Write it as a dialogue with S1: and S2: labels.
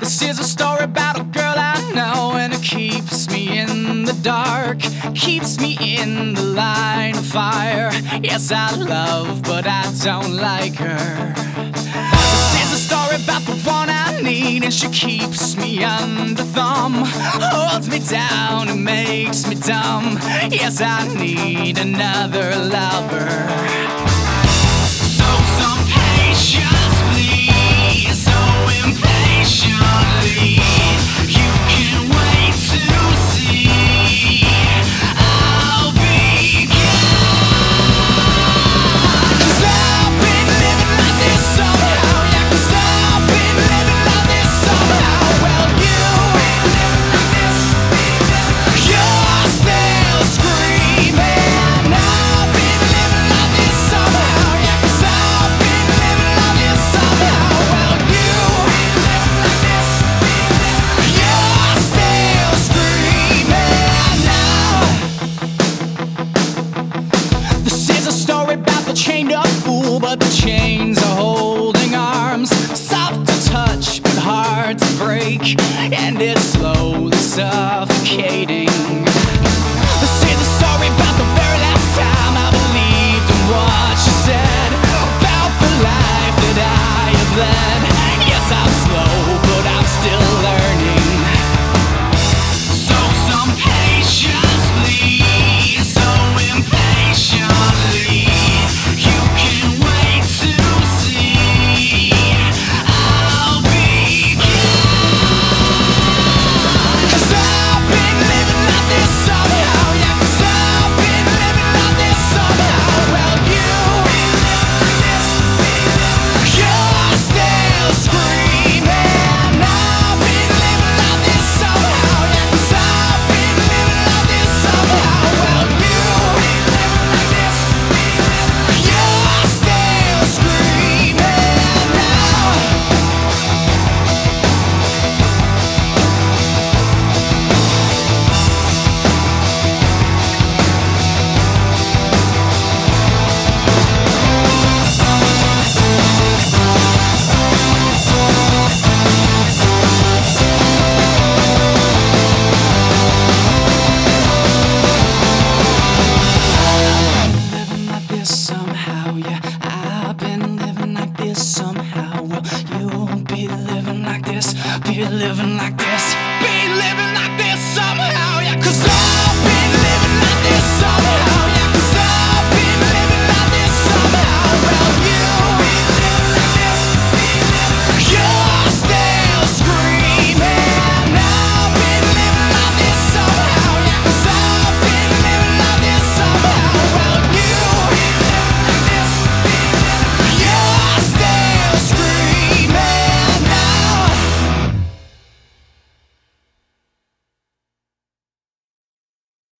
S1: This is a story about a girl I know, and it keeps me in the dark, keeps me in the line of fire. Yes, I love, but I don't like her. This is a story about the one I need, and she keeps me under thumb, holds me down and makes me dumb. Yes, I need another lover. So some patience, please. So impatiently, you can wait to see I'll be gone. 'Cause I've been living like this somehow. Yeah, 'cause I've been living like this somehow. Well, you've been living like this. You're still screaming. I've been living like this somehow. Yeah, 'cause I've been living like this somehow. Well, you've been living like this. You're still screaming now. This is a story about the chained up fool, but the chains are holding arms, soft to touch but hard to break, and it's slowly suffocating. This is a story about the very last time I believed in what she said about the life that I have led. Yes, I'm slow, but I'm still learning. So some patience, please. So impatiently, you can wait to see I'll be gone. 'Cause I've been living like this somehow. Yeah, 'cause I've been living like this somehow. Well, you've been living like this. You're still screaming. I've been living like this somehow. Yeah, 'cause I've been living like this somehow. Well, you've been living like this. You're still screaming now. Living like this somehow, yeah. I've been living like this somehow. Well, you'll be living like this, be living like this, be living like this somehow, yeah. 'Cause I've been living like this somehow.